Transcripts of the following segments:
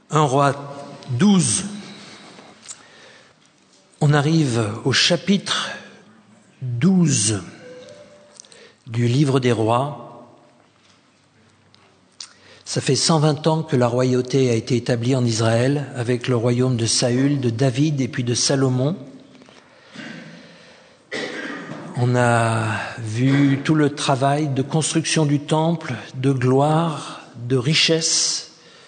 1 Roi 12. On arrive au chapitre 12 du livre des rois. Ça fait 120 ans que la royauté a été établie en Israël avec le royaume de Saül, de David et puis de Salomon. On a vu tout le travail de construction du temple, de gloire, de richesse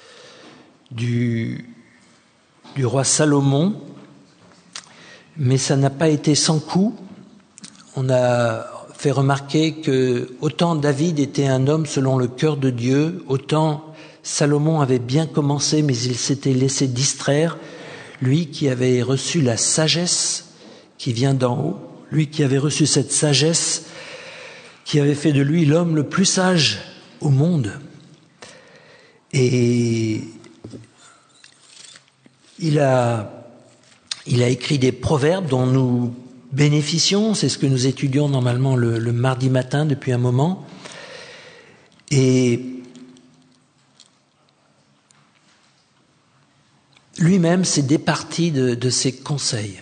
du roi Salomon, mais ça n'a pas été sans coup. On a fait remarquer que autant David était un homme selon le cœur de Dieu, autant Salomon avait bien commencé, mais il s'était laissé distraire, lui qui avait reçu la sagesse qui vient d'en haut, lui qui avait reçu cette sagesse qui avait fait de lui l'homme le plus sage au monde. Et il a écrit des proverbes dont nous bénéficions, c'est ce que nous étudions normalement le mardi matin depuis un moment. Et lui-même s'est départi de ses conseils.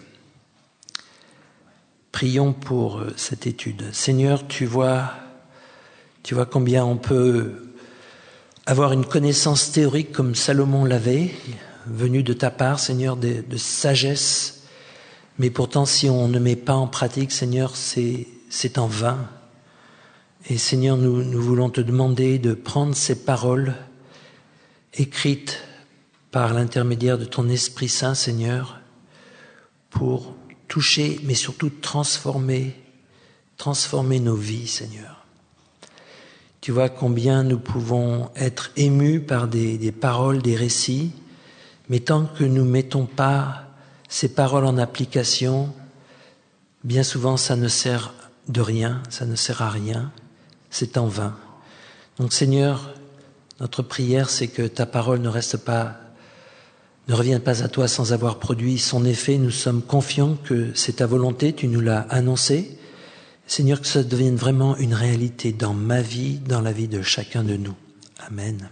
Prions pour cette étude. Seigneur, tu vois combien on peut avoir une connaissance théorique comme Salomon l'avait, venue de ta part, Seigneur, de sagesse. Mais pourtant, si on ne met pas en pratique, Seigneur, c'est en vain. Et Seigneur, nous voulons te demander de prendre ces paroles écrites par l'intermédiaire de ton Esprit Saint, Seigneur, pour toucher, mais surtout transformer nos vies, Seigneur. Tu vois combien nous pouvons être émus par des paroles, des récits, mais tant que nous ne mettons pas ces paroles en application, bien souvent ça ne sert de rien, ça ne sert à rien, c'est en vain. Donc Seigneur, notre prière, c'est que ta parole ne revienne pas à toi sans avoir produit son effet. Nous sommes confiants que c'est ta volonté, tu nous l'as annoncé. Seigneur, que ça devienne vraiment une réalité dans ma vie, dans la vie de chacun de nous. Amen.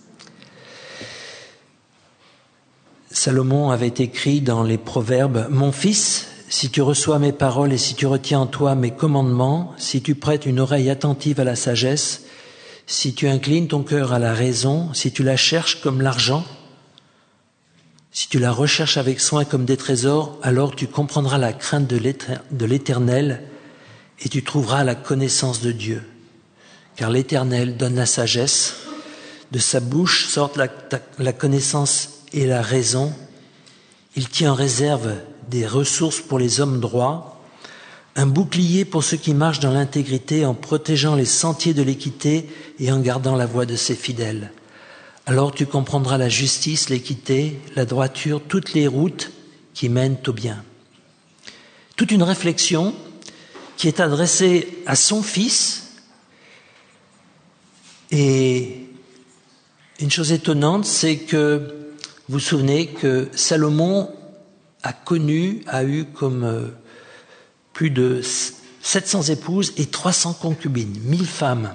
Salomon avait écrit dans les Proverbes « Mon fils, si tu reçois mes paroles et si tu retiens en toi mes commandements, si tu prêtes une oreille attentive à la sagesse, si tu inclines ton cœur à la raison, si tu la cherches comme l'argent, si tu la recherches avec soin comme des trésors, alors tu comprendras la crainte de l'Éternel et tu trouveras la connaissance de Dieu. Car l'Éternel donne la sagesse, de sa bouche sortent la connaissance et la raison. Il tient en réserve des ressources pour les hommes droits, un bouclier pour ceux qui marchent dans l'intégrité en protégeant les sentiers de l'équité et en gardant la voie de ses fidèles. Alors tu comprendras la justice, l'équité, la droiture, toutes les routes qui mènent au bien. Toute une réflexion qui est adressée à son fils. Et une chose étonnante, c'est que vous vous souvenez que Salomon a eu comme plus de 700 épouses et 300 concubines, 1000 femmes.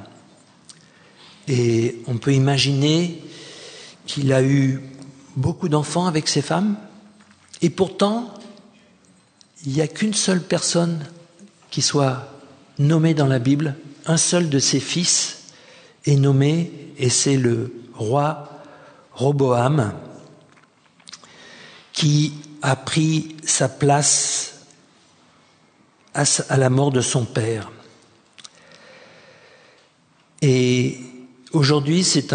Et on peut imaginer qu'il a eu beaucoup d'enfants avec ces femmes. Et pourtant, il n'y a qu'une seule personne qui soit nommée dans la Bible. Un seul de ses fils est nommé, et c'est le roi Roboam, qui a pris sa place à la mort de son père. Et aujourd'hui, c'est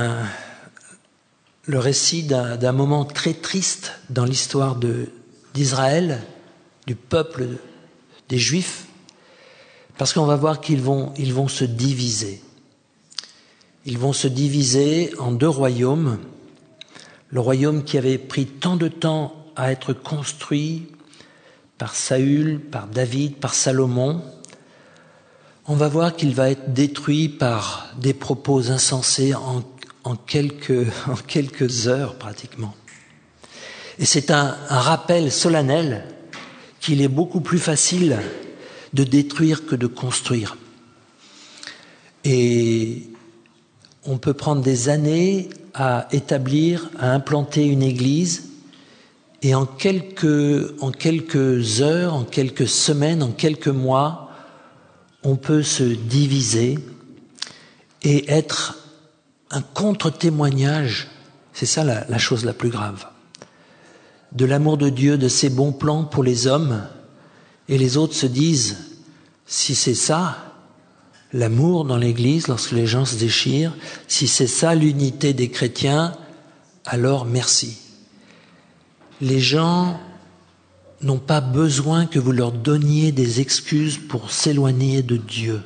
le récit d'un moment très triste dans l'histoire d'Israël, du peuple des Juifs, parce qu'on va voir qu'ils vont se diviser. Ils vont se diviser en deux royaumes. Le royaume qui avait pris tant de temps à être construit par Saül, par David, par Salomon, on va voir qu'il va être détruit par des propos insensés en quelques heures pratiquement. Et c'est un rappel solennel qu'il est beaucoup plus facile de détruire que de construire. Et on peut prendre des années à implanter une église, et en quelques heures, en quelques semaines, en quelques mois, on peut se diviser et être un contre-témoignage, c'est ça la chose la plus grave, de l'amour de Dieu, de ses bons plans pour les hommes, et les autres se disent, si c'est ça, l'amour dans l'Église, lorsque les gens se déchirent, si c'est ça l'unité des chrétiens, alors merci. Les gens n'ont pas besoin que vous leur donniez des excuses pour s'éloigner de Dieu.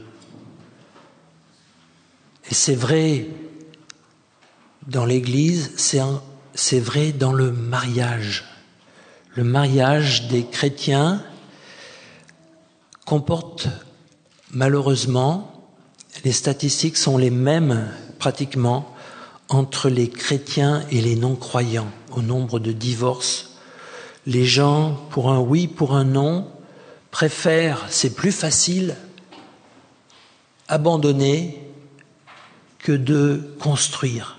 Et c'est vrai dans l'Église, c'est vrai dans le mariage. Le mariage des chrétiens comporte malheureusement, les statistiques sont les mêmes pratiquement entre les chrétiens et les non-croyants au nombre de divorces. Les gens, pour un oui, pour un non, préfèrent, c'est plus facile, abandonner que de construire.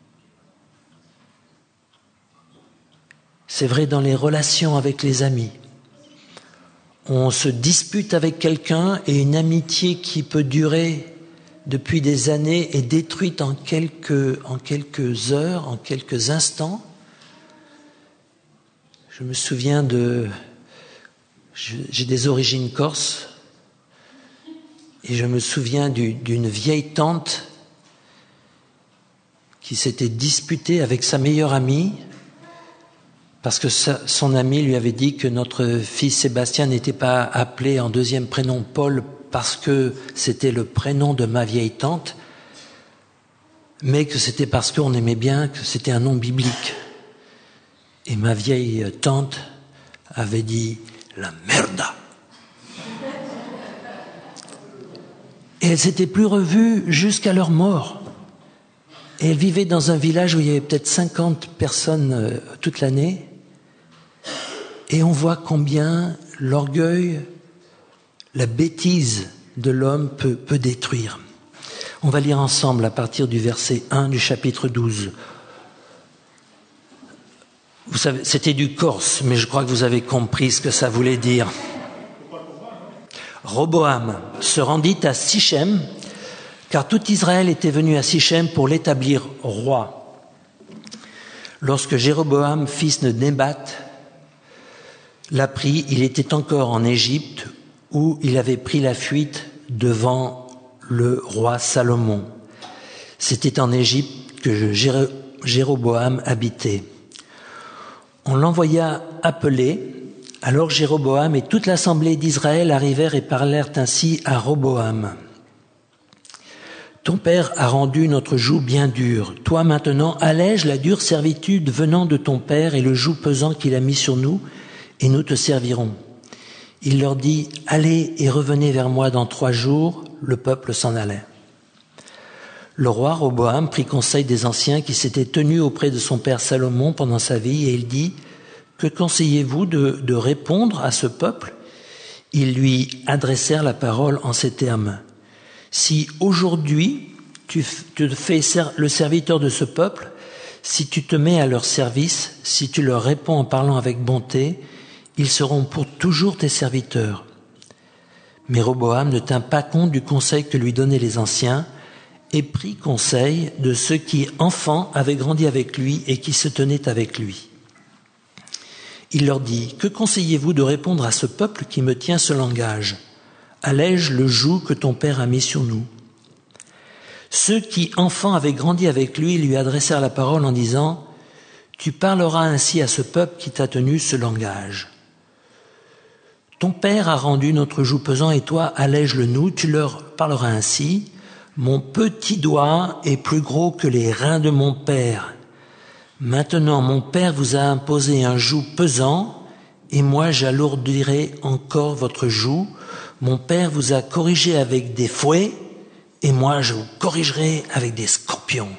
C'est vrai dans les relations avec les amis. On se dispute avec quelqu'un et une amitié qui peut durer depuis des années est détruite en quelques heures, en quelques instants. Je me souviens j'ai des origines corses et je me souviens d'une vieille tante qui s'était disputée avec sa meilleure amie parce que son ami lui avait dit que notre fils Sébastien n'était pas appelé en deuxième prénom Paul parce que c'était le prénom de ma vieille tante, mais que c'était parce qu'on aimait bien, que c'était un nom biblique. Et ma vieille tante avait dit « la merda ». Et elles s'étaient plus revues jusqu'à leur mort. Et elles vivaient dans un village où il y avait peut-être 50 personnes toute l'année. Et on voit combien l'orgueil, la bêtise de l'homme peut détruire. On va lire ensemble à partir du verset 1 du chapitre 12. Vous savez, c'était du corse, mais je crois que vous avez compris ce que ça voulait dire. Roboam se rendit à Sichem, car tout Israël était venu à Sichem pour l'établir roi. Lorsque Jéroboam, fils de Nébat, l'apprit, il était encore en Égypte, où il avait pris la fuite devant le roi Salomon. C'était en Égypte que Jéroboam habitait. On l'envoya appeler. Alors Jéroboam et toute l'assemblée d'Israël arrivèrent et parlèrent ainsi à Roboam. Ton père a rendu notre joug bien dur. Toi maintenant, allège la dure servitude venant de ton père et le joug pesant qu'il a mis sur nous, et nous te servirons. Il leur dit, allez et revenez vers moi dans 3 jours. Le peuple s'en allait. Le roi Roboam prit conseil des anciens qui s'étaient tenus auprès de son père Salomon pendant sa vie, et il dit, que conseillez-vous de répondre à ce peuple ? Ils lui adressèrent la parole en ces termes. Si aujourd'hui tu te fais le serviteur de ce peuple, si tu te mets à leur service, si tu leur réponds en parlant avec bonté, ils seront pour toujours tes serviteurs. Mais Roboam ne tint pas compte du conseil que lui donnaient les anciens et prit conseil de ceux qui, enfants, avaient grandi avec lui et qui se tenaient avec lui. Il leur dit, que conseillez-vous de répondre à ce peuple qui me tient ce langage ? Allège le joug que ton père a mis sur nous. Ceux qui, enfants, avaient grandi avec lui adressèrent la parole en disant, tu parleras ainsi à ce peuple qui t'a tenu ce langage. Ton père a rendu notre joug pesant et toi, allège-le nous, tu leur parleras ainsi. Mon petit doigt est plus gros que les reins de mon père. Maintenant, mon père vous a imposé un joug pesant, et moi j'alourdirai encore votre joug. Mon père vous a corrigé avec des fouets, et moi je vous corrigerai avec des scorpions.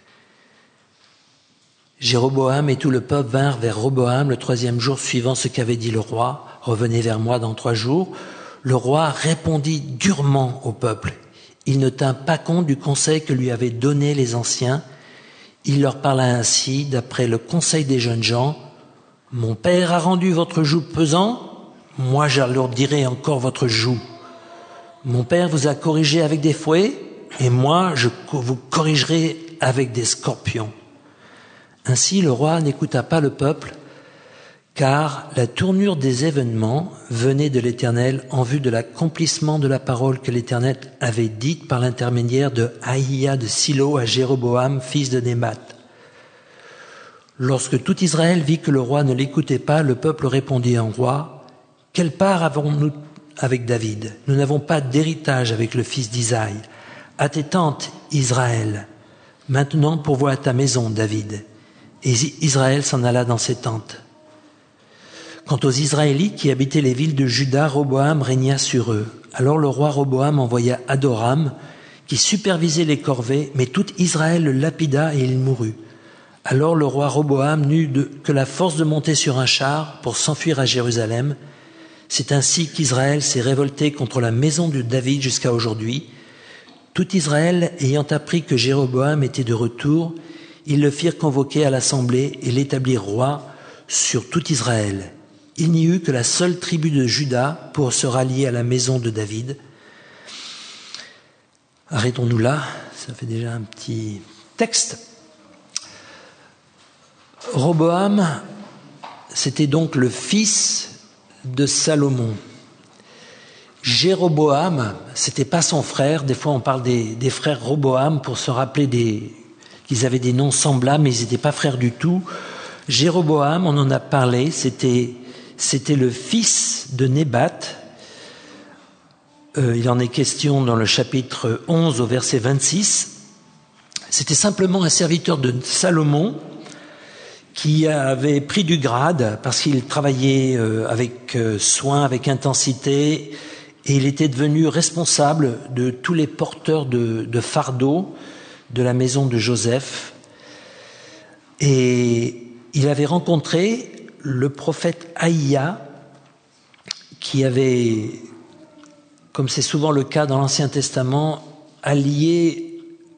Jéroboam et tout le peuple vinrent vers Roboam le 3e jour suivant ce qu'avait dit le roi. Revenez vers moi dans 3 jours. Le roi répondit durement au peuple. Il ne tint pas compte du conseil que lui avaient donné les anciens. Il leur parla ainsi, d'après le conseil des jeunes gens. « Mon père a rendu votre joug pesant, moi j'alourdirai encore votre joug. Mon père vous a corrigé avec des fouets, et moi je vous corrigerai avec des scorpions. » Ainsi le roi n'écouta pas le peuple, car la tournure des événements venait de l'Éternel en vue de l'accomplissement de la parole que l'Éternel avait dite par l'intermédiaire de Ahia de Silo à Jéroboam, fils de Nébat. Lorsque tout Israël vit que le roi ne l'écoutait pas, le peuple répondit au roi, « Quelle part avons-nous avec David? Nous n'avons pas d'héritage avec le fils d'Isaïe. À tes tentes, Israël. Maintenant pourvois à ta maison, David. » Et Israël s'en alla dans ses tentes. Quant aux Israélites qui habitaient les villes de Juda, Roboam régna sur eux. Alors le roi Roboam envoya Adoram, qui supervisait les corvées, mais tout Israël le lapida et il mourut. Alors le roi Roboam n'eut que la force de monter sur un char pour s'enfuir à Jérusalem. C'est ainsi qu'Israël s'est révolté contre la maison de David jusqu'à aujourd'hui. Tout Israël ayant appris que Jéroboam était de retour, ils le firent convoquer à l'assemblée et l'établirent roi sur tout Israël. Il n'y eut que la seule tribu de Juda pour se rallier à la maison de David. Arrêtons-nous là, ça fait déjà un petit texte. Roboam, c'était donc le fils de Salomon. Jéroboam, c'était pas son frère. Des fois, on parle des frères Roboam pour se rappeler qu'ils avaient des noms semblables, mais ils n'étaient pas frères du tout. Jéroboam, on en a parlé, c'était le fils de Nébat. Il en est question dans le chapitre 11 au verset 26. C'était simplement un serviteur de Salomon qui avait pris du grade parce qu'il travaillait avec soin, avec intensité, et il était devenu responsable de tous les porteurs de fardeaux de la maison de Joseph. Et il avait rencontré le prophète Ahia, qui avait, comme c'est souvent le cas dans l'Ancien Testament, allié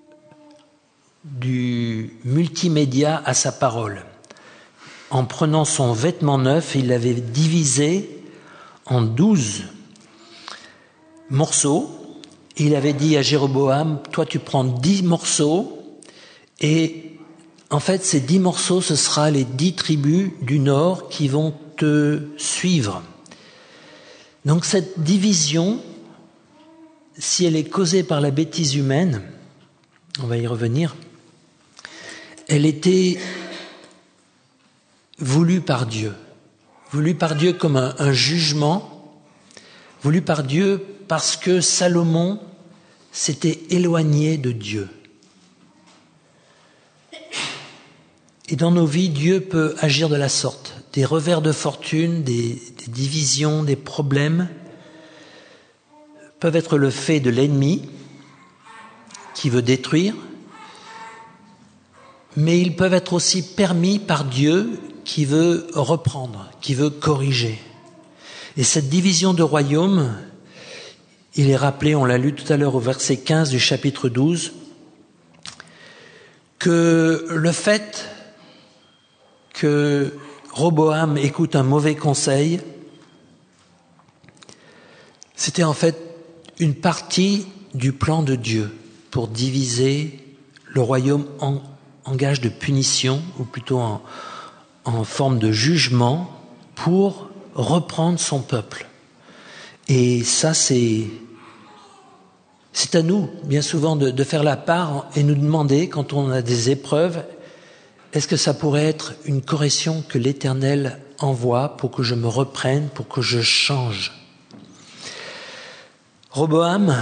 du multimédia à sa parole. En prenant son vêtement neuf, il l'avait divisé en 12 morceaux. Il avait dit à Jéroboam, toi tu prends 10 morceaux, et en fait ces 10 morceaux, ce sera les 10 tribus du Nord qui vont te suivre. Donc cette division, si elle est causée par la bêtise humaine, on va y revenir, elle était voulue par Dieu comme un jugement, voulu par Dieu parce que Salomon s'était éloigné de Dieu. Et dans nos vies, Dieu peut agir de la sorte. Des revers de fortune, des divisions, des problèmes peuvent être le fait de l'ennemi qui veut détruire, mais ils peuvent être aussi permis par Dieu qui veut reprendre, qui veut corriger. Et cette division de royaume, il est rappelé, on l'a lu tout à l'heure au verset 15 du chapitre 12, que le fait que Roboam écoute un mauvais conseil, c'était en fait une partie du plan de Dieu pour diviser le royaume en gage de punition, ou plutôt en forme de jugement, pour reprendre son peuple. Et ça, c'est à nous, bien souvent, de faire la part et nous demander, quand on a des épreuves, est-ce que ça pourrait être une correction que l'Éternel envoie pour que je me reprenne, pour que je change? Roboam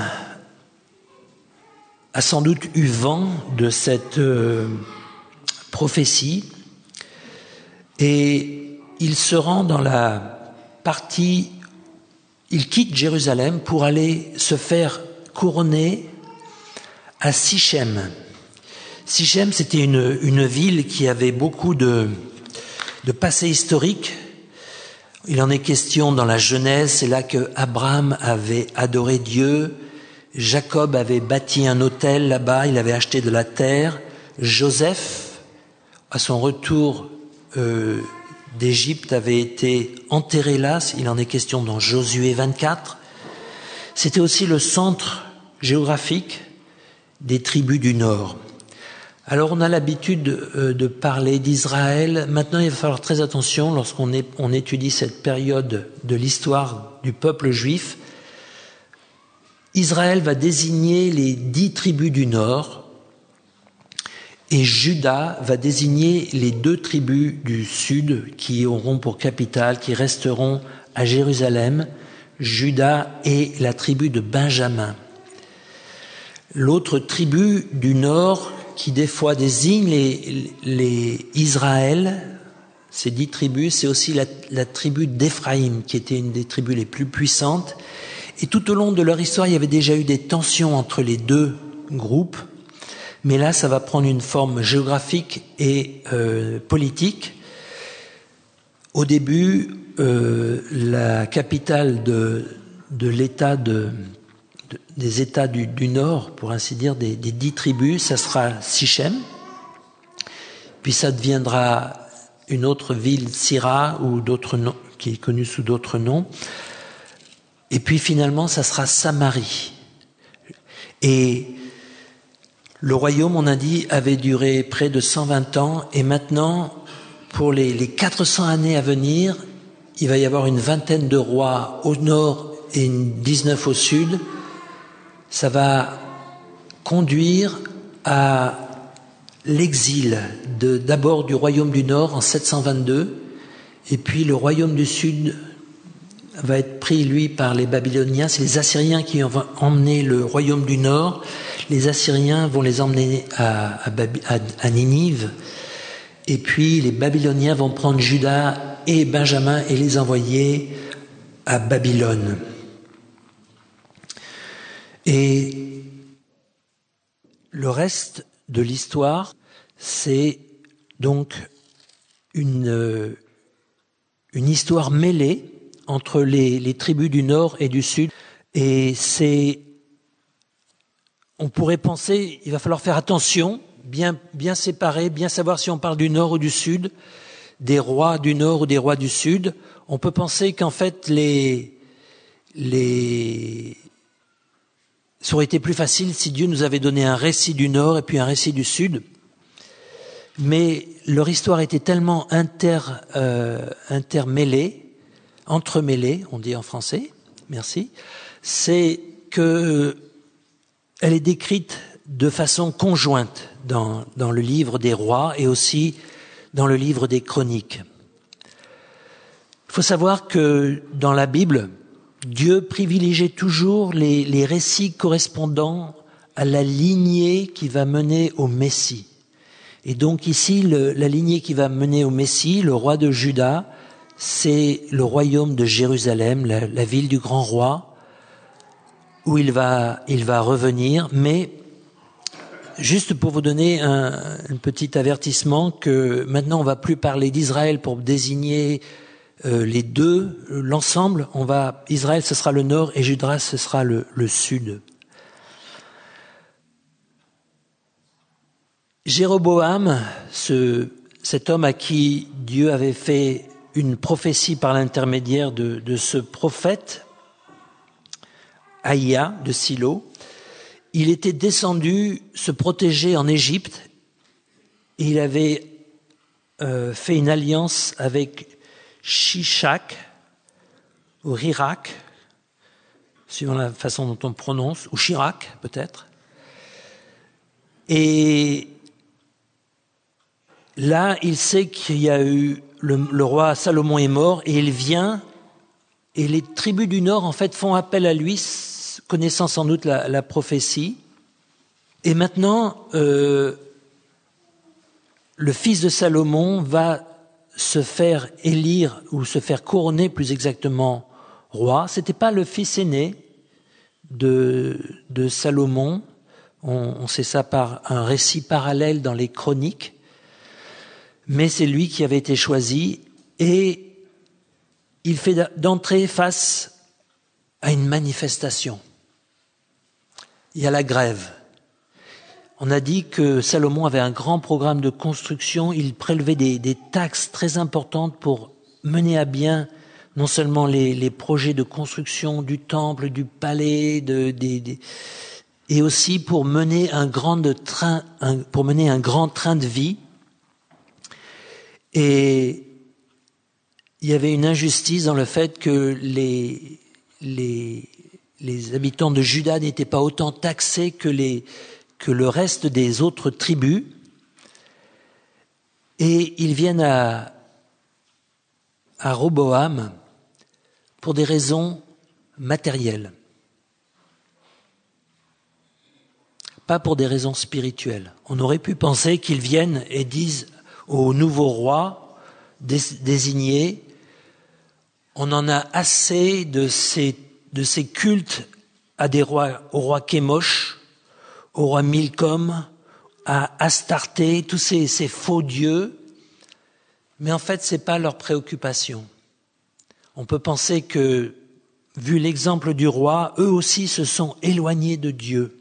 a sans doute eu vent de cette prophétie et il se rend dans la partie, il quitte Jérusalem pour aller se faire couronner à Sichem. Sichem, c'était une ville qui avait beaucoup de passé historique. Il en est question dans la Genèse, c'est là que Abraham avait adoré Dieu, Jacob avait bâti un autel là-bas, il avait acheté de la terre, Joseph à son retour d'Égypte, avait été enterré là. Il en est question dans Josué 24. C'était aussi le centre géographique des tribus du Nord. Alors on a l'habitude de parler d'Israël. Maintenant, il va falloir très attention lorsqu'on étudie cette période de l'histoire du peuple juif. Israël va désigner les 10 tribus du Nord et Juda va désigner les 2 tribus du Sud qui auront pour capitale, qui resteront à Jérusalem, Juda et la tribu de Benjamin. L'autre tribu du Nord qui des fois désigne les Israël, ces 10 tribus, c'est aussi la tribu d'Éphraïm qui était une des tribus les plus puissantes. Et tout au long de leur histoire, il y avait déjà eu des tensions entre les 2 groupes, mais là, ça va prendre une forme géographique et politique. Au début, la capitale de l'État des États du Nord, pour ainsi dire, des 10 tribus, ça sera Sichem, puis ça deviendra une autre ville, Sira, ou d'autres noms, qui est connue sous d'autres noms. Et puis finalement, ça sera Samarie. Et le royaume, on a dit, avait duré près de 120 ans. Et maintenant, pour les 400 années à venir, il va y avoir une vingtaine de rois au nord et 19 au sud. Ça va conduire à l'exil d'abord du royaume du nord en 722. Et puis le royaume du sud va être pris, lui, par les Babyloniens. C'est les Assyriens qui vont emmener le royaume du Nord. Les Assyriens vont les emmener à Ninive. Et puis les Babyloniens vont prendre Juda et Benjamin et les envoyer à Babylone. Et le reste de l'histoire, c'est donc une histoire mêlée entre les tribus du Nord et du Sud. Et on pourrait penser, il va falloir faire attention, bien séparer, bien savoir si on parle du Nord ou du Sud, des rois du Nord ou des rois du Sud. On peut penser qu'en fait, ça aurait été plus facile si Dieu nous avait donné un récit du Nord et puis un récit du Sud. Mais leur histoire était tellement intermêlée, entremêlée, on dit en français, merci, c'est que elle est décrite de façon conjointe dans le livre des rois et aussi dans le livre des chroniques. Il faut savoir que dans la Bible, Dieu privilégiait toujours les récits correspondant à la lignée qui va mener au Messie. Et donc ici, la lignée qui va mener au Messie, le roi de Juda, c'est le royaume de Jérusalem, la ville du grand roi, où il va revenir. Mais juste pour vous donner un petit avertissement, que maintenant on va plus parler d'Israël pour désigner les deux, l'ensemble. Israël, ce sera le nord, et Juda, ce sera le sud. Jéroboam, cet homme à qui Dieu avait fait une prophétie par l'intermédiaire de ce prophète, Aïa de Silo, il était descendu se protéger en Égypte, et il avait fait une alliance avec Shishak, ou Rirak, suivant la façon dont on prononce, ou Chirac peut-être. Et là, il sait qu'il y a eu, le roi Salomon est mort, et il vient, et les tribus du Nord, en fait, font appel à lui, connaissant sans doute la prophétie. Et maintenant, le fils de Salomon va se faire élire, ou se faire couronner plus exactement, roi. C'était pas le fils aîné de Salomon. On sait ça par un récit parallèle dans les chroniques. Mais c'est lui qui avait été choisi, et il fait d'entrer face à une manifestation. Il y a la grève. On a dit que Salomon avait un grand programme de construction. Il prélevait des taxes très importantes pour mener à bien non seulement les projets de construction du temple, du palais, et aussi pour mener un grand train de vie. Et il y avait une injustice dans le fait que les habitants de Juda n'étaient pas autant taxés que le reste des autres tribus. Et ils viennent à Roboam pour des raisons matérielles, pas pour des raisons spirituelles. On aurait pu penser qu'ils viennent et disent au nouveau roi désigné: on en a assez de ces cultes au roi Kémosh, au roi Milcom, à Astarté, tous ces faux dieux. Mais en fait, c'est pas leur préoccupation. On peut penser que, vu l'exemple du roi, eux aussi se sont éloignés de Dieu.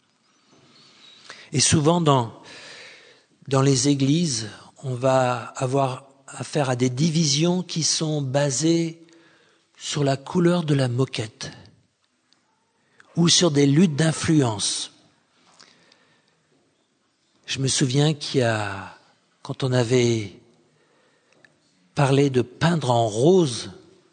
Et souvent dans les églises, on va avoir affaire à des divisions qui sont basées sur la couleur de la moquette ou sur des luttes d'influence. Je me souviens quand on avait parlé de peindre en rose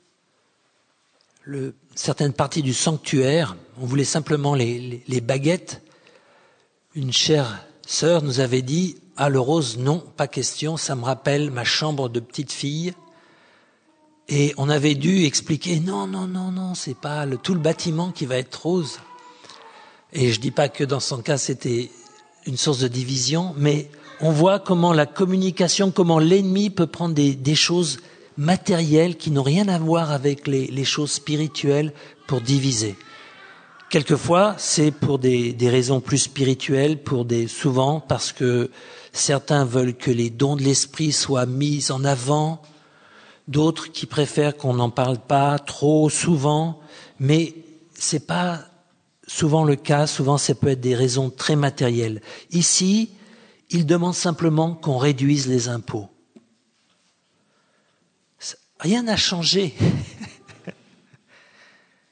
certaines parties du sanctuaire, on voulait simplement les baguettes. Une chère sœur nous avait dit: ah, le rose, non, pas question, ça me rappelle ma chambre de petite fille. Et on avait dû expliquer: non, c'est pas tout le bâtiment qui va être rose. Et je dis pas que dans son cas c'était une source de division, mais on voit comment la communication, comment l'ennemi peut prendre des choses matérielles qui n'ont rien à voir avec les choses spirituelles pour diviser. Quelquefois, c'est pour des raisons plus spirituelles, souvent parce que certains veulent que les dons de l'esprit soient mis en avant, d'autres qui préfèrent qu'on n'en parle pas trop souvent, mais c'est pas souvent le cas. Souvent, ça peut être des raisons très matérielles. Ici, il demande simplement qu'on réduise les impôts. Rien n'a changé. Pourquoi ?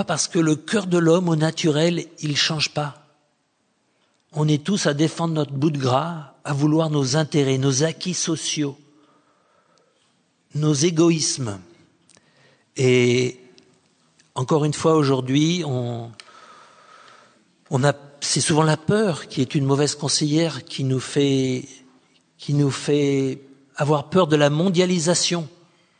Parce que le cœur de l'homme, au naturel, il ne change pas. On est tous à défendre notre bout de gras, à vouloir nos intérêts, nos acquis sociaux, nos égoïsmes. Et encore une fois, aujourd'hui, c'est souvent la peur qui est une mauvaise conseillère, qui nous fait avoir peur de la mondialisation.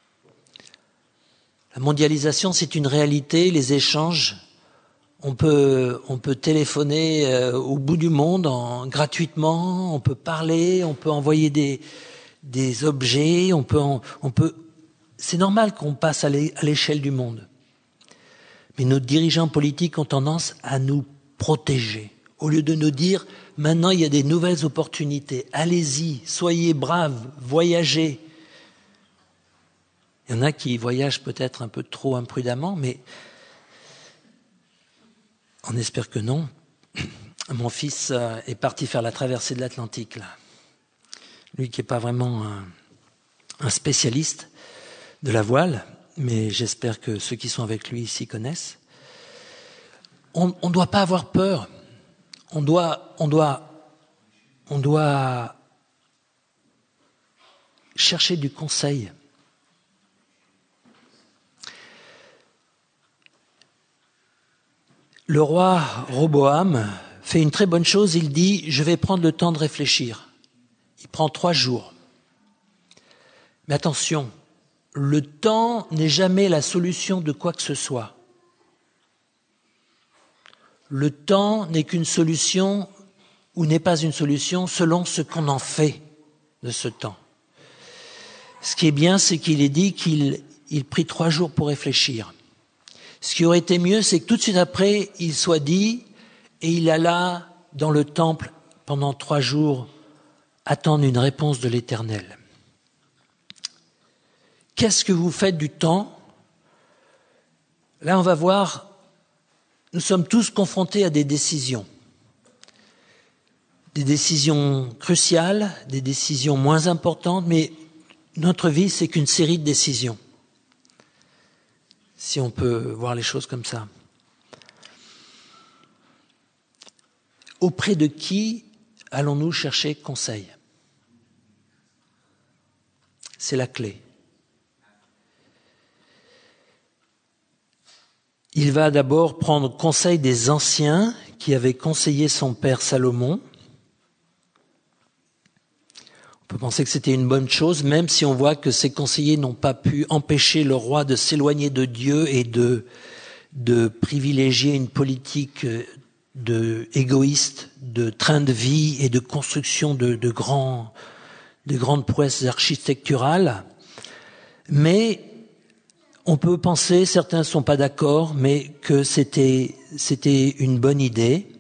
La mondialisation, c'est une réalité, les échanges. On peut téléphoner au bout du monde gratuitement, on peut parler, on peut envoyer des objets, c'est normal qu'on passe à l'échelle du monde. Mais nos dirigeants politiques ont tendance à nous protéger. Au lieu de nous dire, maintenant il y a des nouvelles opportunités, allez-y, soyez braves, voyagez. Il y en a qui voyagent peut-être un peu trop imprudemment, mais on espère que non. Mon fils est parti faire la traversée de l'Atlantique, là. Lui qui n'est pas vraiment un spécialiste de la voile, mais j'espère que ceux qui sont avec lui s'y connaissent. On ne doit pas avoir peur. On doit chercher du conseil. Le roi Roboam fait une très bonne chose, il dit « je vais prendre le temps de réfléchir ». Il prend 3 jours. Mais attention, le temps n'est jamais la solution de quoi que ce soit. Le temps n'est qu'une solution ou n'est pas une solution selon ce qu'on en fait de ce temps. Ce qui est bien, c'est qu'il est dit qu'il prit 3 jours pour réfléchir. Ce qui aurait été mieux, c'est que tout de suite après, il soit dit, et il alla dans le temple pendant 3 jours attendre une réponse de l'Éternel. Qu'est-ce que vous faites du temps ? Là, on va voir, nous sommes tous confrontés à des décisions. des décisions cruciales, des décisions moins importantes, mais notre vie, c'est qu'une série de décisions, si on peut voir les choses comme ça. Auprès de qui allons-nous chercher conseil ? C'est la clé. Il va d'abord prendre conseil des anciens qui avaient conseillé son père Salomon. On peut penser que c'était une bonne chose, même si on voit que ces conseillers n'ont pas pu empêcher le roi de s'éloigner de Dieu et de privilégier une politique égoïste, de train de vie et de construction de grandes prouesses architecturales. Mais on peut penser, certains ne sont pas d'accord, mais que c'était une bonne idée.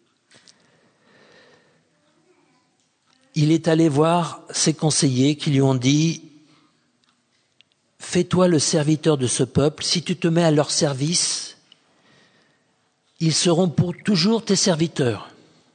Il est allé voir ses conseillers qui lui ont dit « Fais-toi le serviteur de ce peuple, si tu te mets à leur service, ils seront pour toujours tes serviteurs. »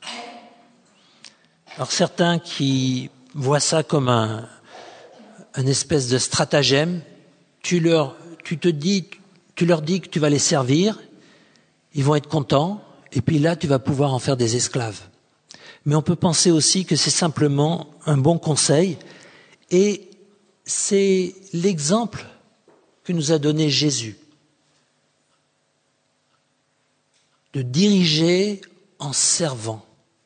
Alors certains qui voient ça comme un espèce de stratagème, tu leur dis que tu vas les servir, ils vont être contents, et puis là tu vas pouvoir en faire des esclaves. Mais on peut penser aussi que c'est simplement un bon conseil, et c'est l'exemple que nous a donné Jésus. De diriger en servant.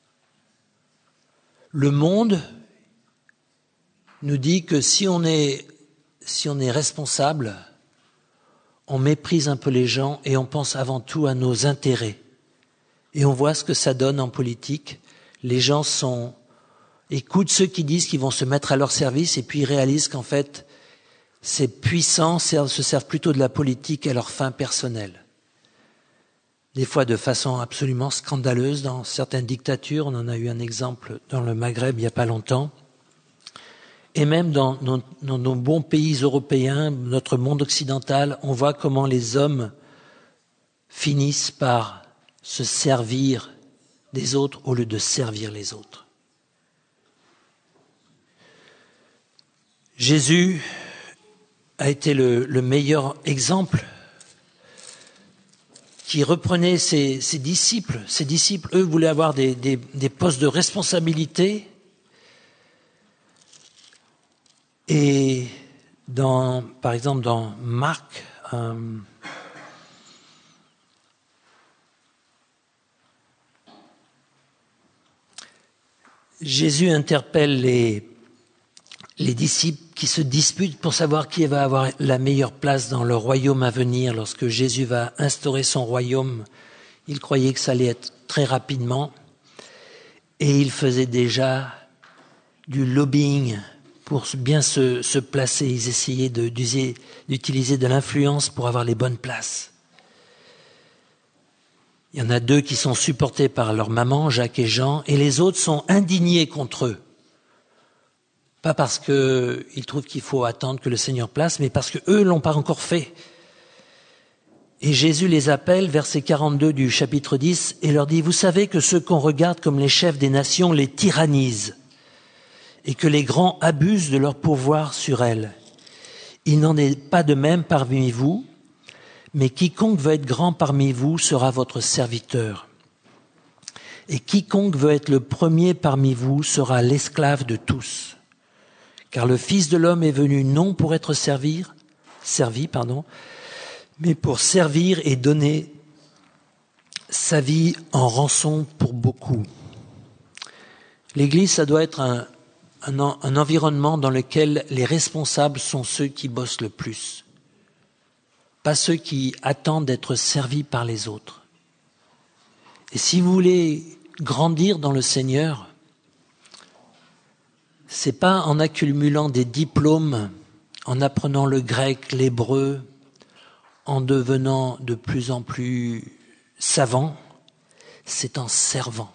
Le monde nous dit que si on est responsable, on méprise un peu les gens et on pense avant tout à nos intérêts. Et on voit ce que ça donne en politique. Les gens écoutent ceux qui disent qu'ils vont se mettre à leur service et puis ils réalisent qu'en fait, ces puissants se servent plutôt de la politique à leurs fins personnelles. Des fois de façon absolument scandaleuse dans certaines dictatures. On en a eu un exemple dans le Maghreb il n'y a pas longtemps. Et même dans nos bons pays européens, notre monde occidental, on voit comment les hommes finissent par se servir des autres au lieu de servir les autres. Jésus a été le meilleur exemple qui reprenait ses disciples. Ses disciples, eux, voulaient avoir des postes de responsabilité. Et par exemple, dans Marc, Jésus interpelle les disciples qui se disputent pour savoir qui va avoir la meilleure place dans le royaume à venir. Lorsque Jésus va instaurer son royaume, il croyait que ça allait être très rapidement. Et il faisait déjà du lobbying pour bien se placer. Ils essayaient d'utiliser de l'influence pour avoir les bonnes places. Il y en a 2 qui sont supportés par leur maman, Jacques et Jean, et les autres sont indignés contre eux. Pas parce qu'ils trouvent qu'il faut attendre que le Seigneur place, mais parce qu'eux l'ont pas encore fait. Et Jésus les appelle, verset 42 du chapitre 10, et leur dit, « Vous savez que ceux qu'on regarde comme les chefs des nations les tyrannisent, et que les grands abusent de leur pouvoir sur elles. Il n'en est pas de même parmi vous, mais quiconque veut être grand parmi vous sera votre serviteur. Et quiconque veut être le premier parmi vous sera l'esclave de tous. Car le Fils de l'homme est venu non pour être servi, mais pour servir et donner sa vie en rançon pour beaucoup. » L'Église, ça doit être un environnement dans lequel les responsables sont ceux qui bossent le plus, pas ceux qui attendent d'être servis par les autres. Et si vous voulez grandir dans le Seigneur, c'est pas en accumulant des diplômes, en apprenant le grec, l'hébreu, en devenant de plus en plus savant, c'est en servant.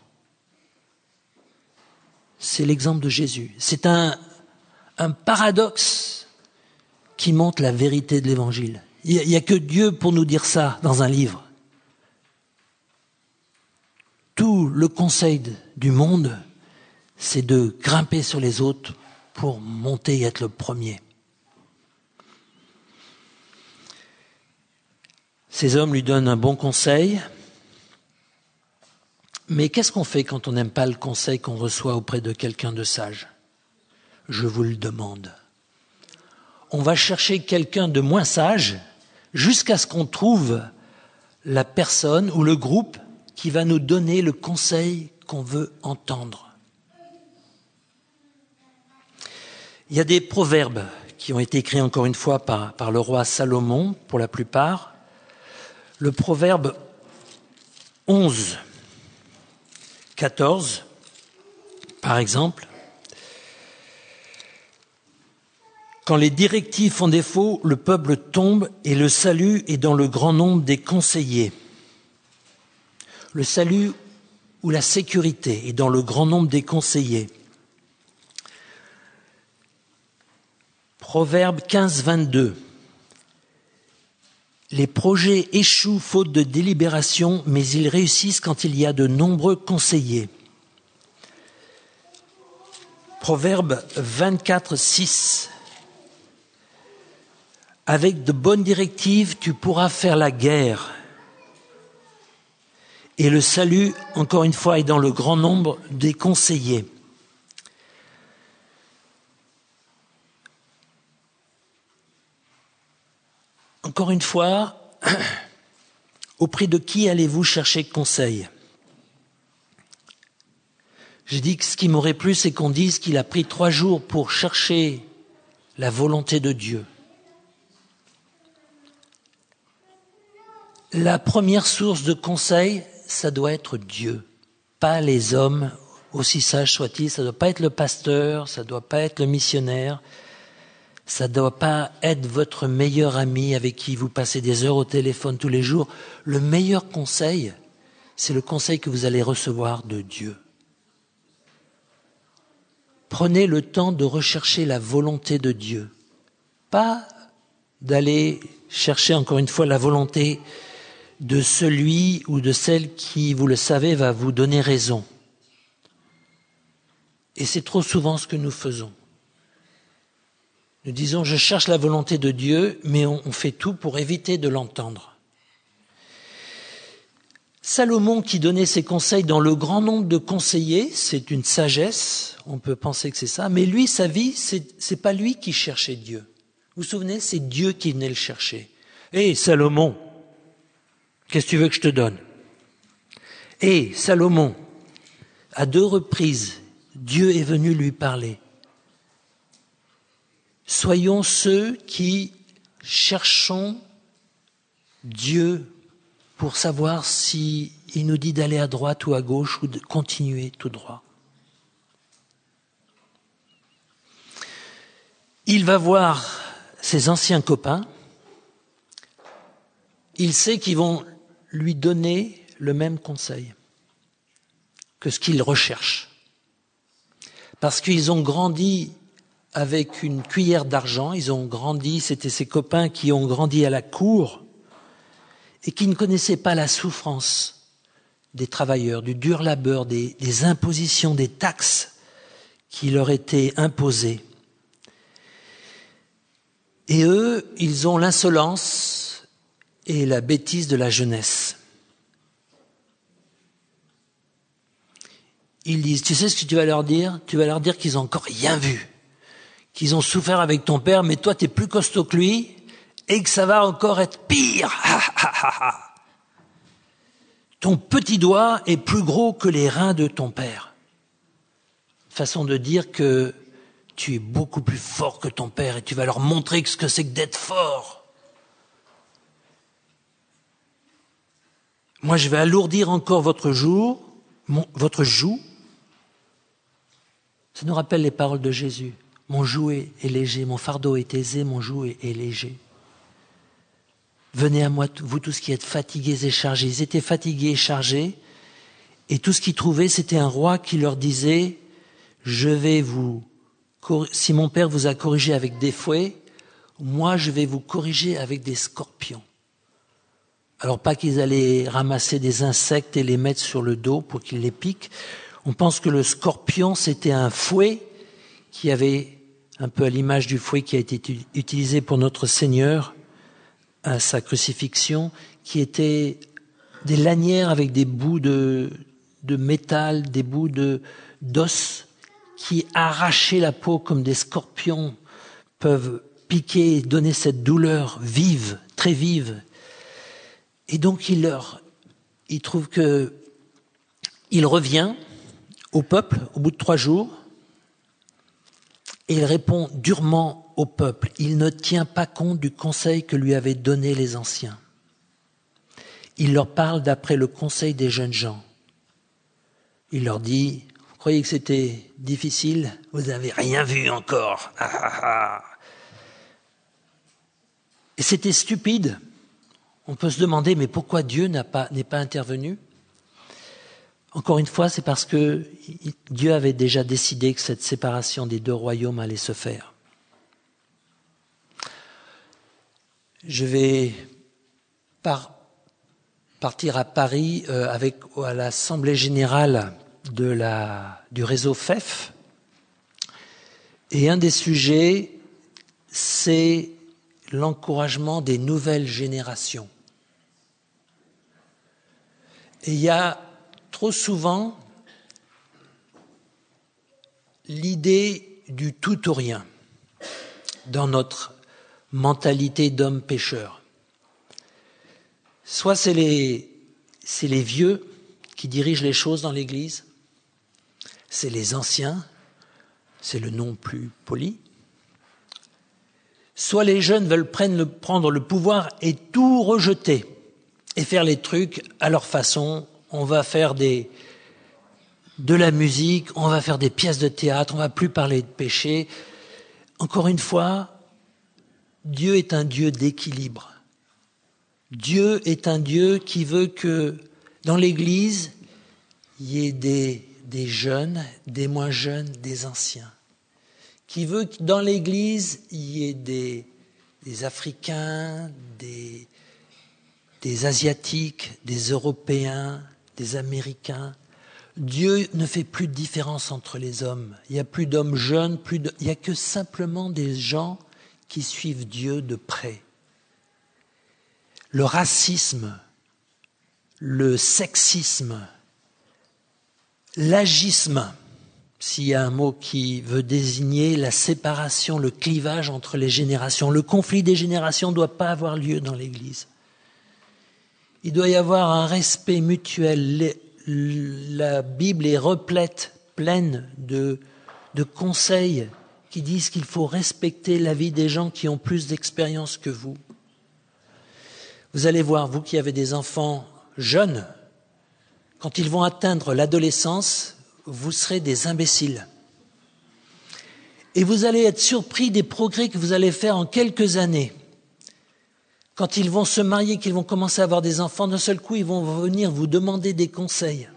C'est l'exemple de Jésus. C'est un paradoxe qui montre la vérité de l'Évangile. Il n'y a que Dieu pour nous dire ça dans un livre. Tout le conseil du monde c'est de grimper sur les autres pour monter et être le premier. Ces hommes lui donnent un bon conseil, mais qu'est-ce qu'on fait quand on n'aime pas le conseil qu'on reçoit auprès de quelqu'un de sage ? Je vous le demande. On va chercher quelqu'un de moins sage jusqu'à ce qu'on trouve la personne ou le groupe qui va nous donner le conseil qu'on veut entendre. Il y a des proverbes qui ont été écrits encore une fois par le roi Salomon, pour la plupart. Le proverbe 11, 14, par exemple. Quand les directives font défaut, le peuple tombe et le salut est dans le grand nombre des conseillers. Le salut ou la sécurité est dans le grand nombre des conseillers. Proverbe 15, 22. Les projets échouent faute de délibération, mais ils réussissent quand il y a de nombreux conseillers. Proverbe 24, 6. Avec de bonnes directives, tu pourras faire la guerre. Et le salut, encore une fois, est dans le grand nombre des conseillers. Encore une fois, auprès de qui allez-vous chercher conseil ? J'ai dit que ce qui m'aurait plu, c'est qu'on dise qu'il a pris 3 jours pour chercher la volonté de Dieu. La première source de conseil, ça doit être Dieu, pas les hommes, aussi sages soient-ils. Ça ne doit pas être le pasteur, ça ne doit pas être le missionnaire, ça ne doit pas être votre meilleur ami avec qui vous passez des heures au téléphone tous les jours. Le meilleur conseil, c'est le conseil que vous allez recevoir de Dieu. Prenez le temps de rechercher la volonté de Dieu, pas d'aller chercher encore une fois la volonté de celui ou de celle qui, vous le savez, va vous donner raison. Et c'est trop souvent ce que nous faisons. Nous disons, je cherche la volonté de Dieu, mais on fait tout pour éviter de l'entendre. Salomon, qui donnait ses conseils dans le grand nombre de conseillers, c'est une sagesse, on peut penser que c'est ça, mais lui, sa vie, c'est pas lui qui cherchait Dieu. Vous vous souvenez, c'est Dieu qui venait le chercher. Hé, Salomon, qu'est-ce que tu veux que je te donne ? Et Salomon, à 2 reprises, Dieu est venu lui parler. Soyons ceux qui cherchons Dieu pour savoir s'il nous dit d'aller à droite ou à gauche ou de continuer tout droit. Il va voir ses anciens copains. Il sait qu'ils vont lui donner le même conseil que ce qu'il recherche. Parce qu'ils ont grandi avec une cuillère d'argent, ils ont grandi, c'était ses copains qui ont grandi à la cour et qui ne connaissaient pas la souffrance des travailleurs, du dur labeur, des impositions, des taxes qui leur étaient imposées. Et eux, ils ont l'insolence et la bêtise de la jeunesse. Ils disent, tu sais ce que tu vas leur dire ? Tu vas leur dire qu'ils n'ont encore rien vu, qu'ils ont souffert avec ton père, mais toi, tu es plus costaud que lui et que ça va encore être pire. Ton petit doigt est plus gros que les reins de ton père. Façon de dire que tu es beaucoup plus fort que ton père et tu vas leur montrer ce que c'est que d'être fort. Moi, je vais alourdir encore votre joue. Ça nous rappelle les paroles de Jésus. Mon joug est léger, mon fardeau est aisé, mon joug est léger. Venez à moi, vous tous qui êtes fatigués et chargés. Ils étaient fatigués et chargés, et tout ce qu'ils trouvaient, c'était un roi qui leur disait, si mon père vous a corrigé avec des fouets, moi je vais vous corriger avec des scorpions. Alors pas qu'ils allaient ramasser des insectes et les mettre sur le dos pour qu'ils les piquent. On pense que le scorpion, c'était un fouet qui avait, un peu à l'image du fouet qui a été utilisé pour notre Seigneur à sa crucifixion, qui était des lanières avec des bouts de métal, des bouts d'os qui arrachaient la peau comme des scorpions peuvent piquer et donner cette douleur vive, très vive. Et donc il trouve que il revient au peuple au bout de 3 jours et il répond durement au peuple. Il ne tient pas compte du conseil que lui avaient donné les anciens. Il leur parle d'après le conseil des jeunes gens. Il leur dit, vous croyez que c'était difficile? Vous n'avez rien vu encore. Ah, ah, ah. Et c'était stupide. On peut se demander, mais pourquoi Dieu n'est pas intervenu? Encore une fois, c'est parce que Dieu avait déjà décidé que cette séparation des 2 royaumes allait se faire. Je vais partir à Paris à l'Assemblée générale du réseau FEF. Et un des sujets, c'est l'encouragement des nouvelles générations. Et il y a trop souvent l'idée du tout ou rien dans notre mentalité d'homme pécheur. Soit c'est les vieux qui dirigent les choses dans l'Église, c'est les anciens, c'est le nom plus poli, soit les jeunes veulent prendre le pouvoir et tout rejeter et faire les trucs à leur façon. On va faire de la musique, on va faire des pièces de théâtre, on va plus parler de péché. Encore une fois, Dieu est un Dieu d'équilibre. Dieu est un Dieu qui veut que dans l'Église, il y ait des jeunes, des moins jeunes, des anciens. Qui veut que dans l'Église, il y ait des Africains, des Asiatiques, des Européens, des Américains. Dieu ne fait plus de différence entre les hommes. Il n'y a plus d'hommes jeunes, il n'y a que simplement des gens qui suivent Dieu de près. Le racisme, le sexisme, l'agisme, s'il y a un mot qui veut désigner la séparation, le clivage entre les générations, le conflit des générations ne doit pas avoir lieu dans l'Église. Il doit y avoir un respect mutuel. La Bible est pleine de conseils qui disent qu'il faut respecter la vie des gens qui ont plus d'expérience que vous. Vous allez voir, vous qui avez des enfants jeunes, quand ils vont atteindre l'adolescence, vous serez des imbéciles. Et vous allez être surpris des progrès que vous allez faire en quelques années. Quand ils vont se marier, qu'ils vont commencer à avoir des enfants, d'un seul coup, ils vont venir vous demander des conseils.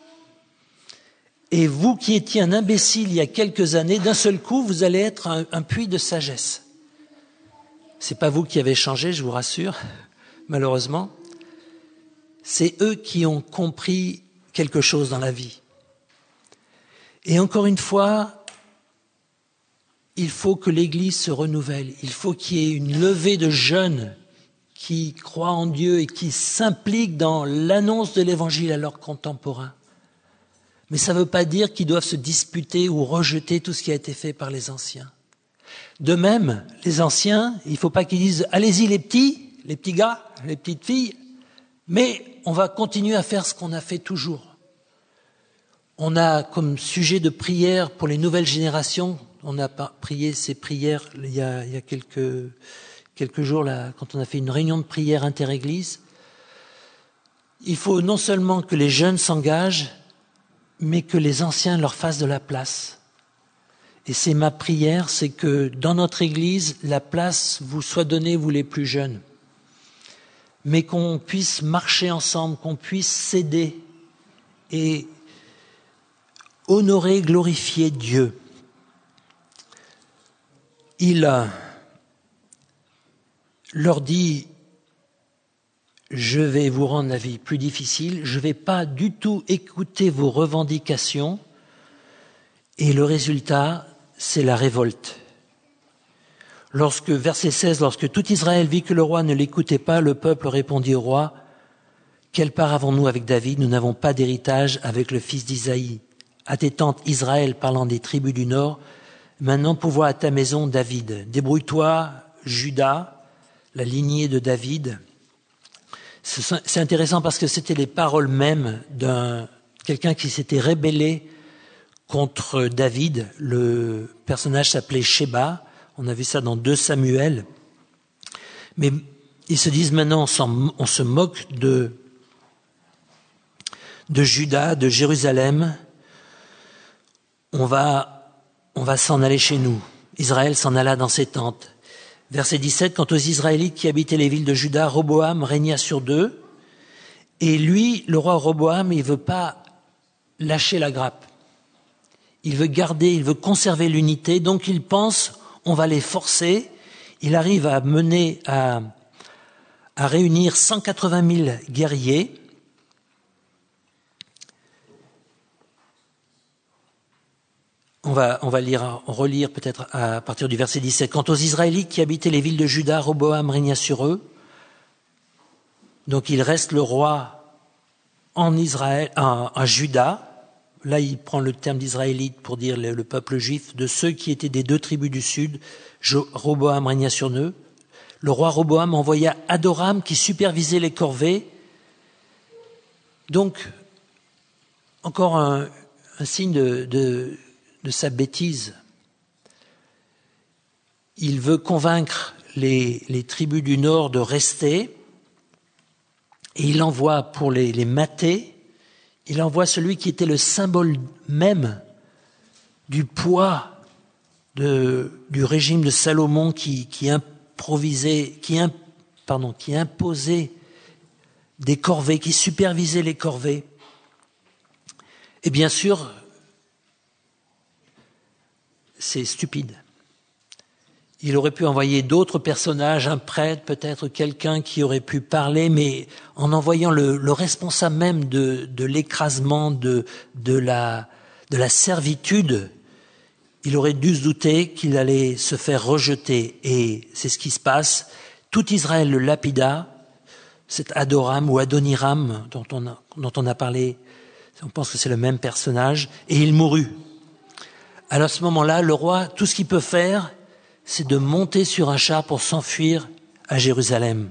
Et vous qui étiez un imbécile il y a quelques années, d'un seul coup, vous allez être un puits de sagesse. C'est pas vous qui avez changé, je vous rassure, malheureusement. C'est eux qui ont compris quelque chose dans la vie. Et encore une fois, il faut que l'Église se renouvelle. Il faut qu'il y ait une levée de jeunes qui croient en Dieu et qui s'impliquent dans l'annonce de l'Évangile à leurs contemporains. Mais ça ne veut pas dire qu'ils doivent se disputer ou rejeter tout ce qui a été fait par les anciens. De même, les anciens, il ne faut pas qu'ils disent « Allez-y les petits gars, les petites filles, mais on va continuer à faire ce qu'on a fait toujours. » On a comme sujet de prière pour les nouvelles générations, on a prié ces prières il y a quelques jours, là, quand on a fait une réunion de prière interéglise. Il faut non seulement que les jeunes s'engagent, mais que les anciens leur fassent de la place. Et c'est ma prière, c'est que dans notre Église, la place vous soit donnée, vous les plus jeunes, mais qu'on puisse marcher ensemble, qu'on puisse s'aider et honorer, glorifier Dieu. Il leur dit, je vais vous rendre la vie plus difficile, je ne vais pas du tout écouter vos revendications, et le résultat, c'est la révolte. Verset 16, lorsque tout Israël vit que le roi ne l'écoutait pas, le peuple répondit au roi, « Quelle part avons-nous avec David? Nous n'avons pas d'héritage avec le fils d'Isaïe. À tes tantes Israël parlant des tribus du nord, maintenant pourvois à ta maison David. Débrouille-toi, Juda, la lignée de David. » C'est intéressant parce que c'était les paroles mêmes d'un quelqu'un qui s'était rébellé contre David. Le personnage s'appelait Sheba. On a vu ça dans 2 Samuel. Mais ils se disent maintenant, on se moque de Juda, de Jérusalem. On va s'en aller chez nous. Israël s'en alla dans ses tentes. Verset 17, quant aux Israélites qui habitaient les villes de Juda, Roboam régna sur d'eux. Et lui, le roi Roboam, il veut pas lâcher la grappe. Il veut conserver l'unité. Donc il pense, on va les forcer. Il arrive à réunir 180 000 guerriers. On va relire peut-être à partir du verset 17. Quant aux Israélites qui habitaient les villes de Juda, Roboam régna sur eux. Donc il reste le roi en Israël, à Juda. Là, il prend le terme d'Israélite pour dire le peuple juif. De ceux qui étaient des 2 tribus du sud, Roboam régna sur eux. Le roi Roboam envoya Adoram qui supervisait les corvées. Donc, encore un signe de sa bêtise. Il veut convaincre les tribus du nord de rester et il envoie pour les mater, il envoie celui qui était le symbole même du poids du régime de Salomon qui imposait des corvées, qui supervisait les corvées. Et bien sûr, c'est stupide. Il aurait pu envoyer d'autres personnages, un prêtre, peut-être quelqu'un qui aurait pu parler, mais en envoyant le responsable même de l'écrasement, de la servitude, il aurait dû se douter qu'il allait se faire rejeter. Et c'est ce qui se passe. Tout Israël le lapida, cet Adoram ou Adoniram dont on a parlé, on pense que c'est le même personnage, et il mourut. Alors à ce moment-là, le roi, tout ce qu'il peut faire, c'est de monter sur un char pour s'enfuir à Jérusalem.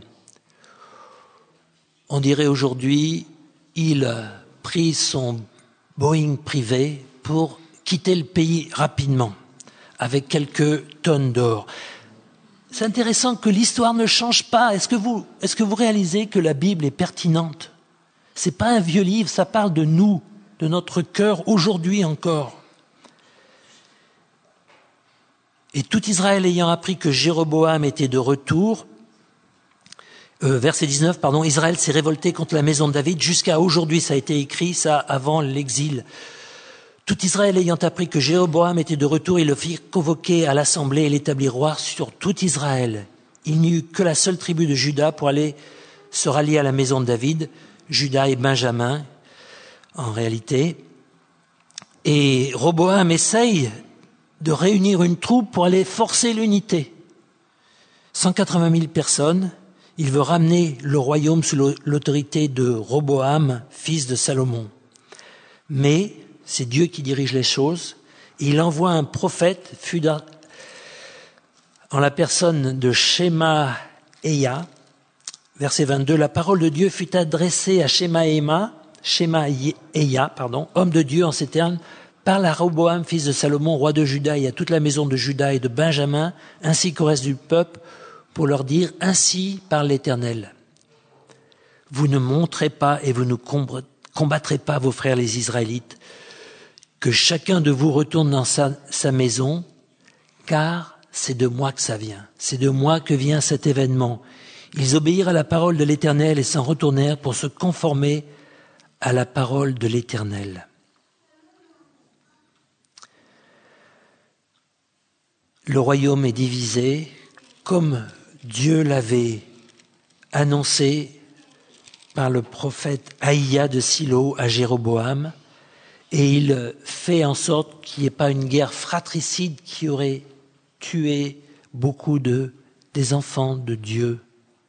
On dirait aujourd'hui, il prit son Boeing privé pour quitter le pays rapidement, avec quelques tonnes d'or. C'est intéressant que l'histoire ne change pas. Est-ce que vous réalisez que la Bible est pertinente? C'est pas un vieux livre, ça parle de nous, de notre cœur aujourd'hui encore. Et tout Israël ayant appris que Jéroboam était de retour, verset 19, Israël s'est révolté contre la maison de David jusqu'à aujourd'hui, ça a été écrit, ça avant l'exil. Tout Israël ayant appris que Jéroboam était de retour, ils le firent convoquer à l'assemblée et l'établir roi sur tout Israël. Il n'y eut que la seule tribu de Juda pour aller se rallier à la maison de David, Juda et Benjamin, en réalité. Et Roboam essaye de réunir une troupe pour aller forcer l'unité. 180 000 personnes, il veut ramener le royaume sous l'autorité de Roboam, fils de Salomon. Mais c'est Dieu qui dirige les choses. Il envoie un prophète, en la personne de Shemaïa, verset 22, la parole de Dieu fut adressée à Shemaïa, homme de Dieu en ces termes, parle à Roboam, fils de Salomon, roi de Juda, et à toute la maison de Juda et de Benjamin, ainsi qu'au reste du peuple, pour leur dire, ainsi parle l'Éternel. Vous ne monterez pas et vous ne combattrez pas vos frères les Israélites, que chacun de vous retourne dans sa maison, car c'est de moi que ça vient. C'est de moi que vient cet événement. Ils obéirent à la parole de l'Éternel et s'en retournèrent pour se conformer à la parole de l'Éternel. Le royaume est divisé, comme Dieu l'avait annoncé par le prophète Aïa de Silo à Jéroboam, et il fait en sorte qu'il n'y ait pas une guerre fratricide qui aurait tué beaucoup des enfants de Dieu.